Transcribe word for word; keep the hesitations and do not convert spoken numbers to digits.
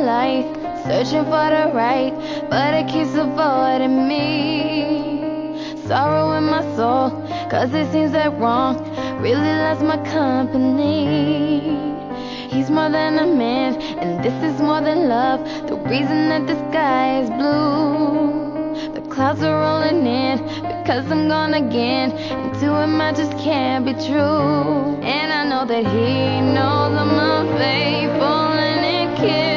light, searching for the right, but it keeps avoiding me. Sorrow in my soul, cause it seems that wrong really loves my company. He's more than a man, and this is more than love. The reason that the sky is blue, the clouds are rolling in, because I'm gone again, and to him I just can't be true. And I know that he knows I'm unfaithful and it kills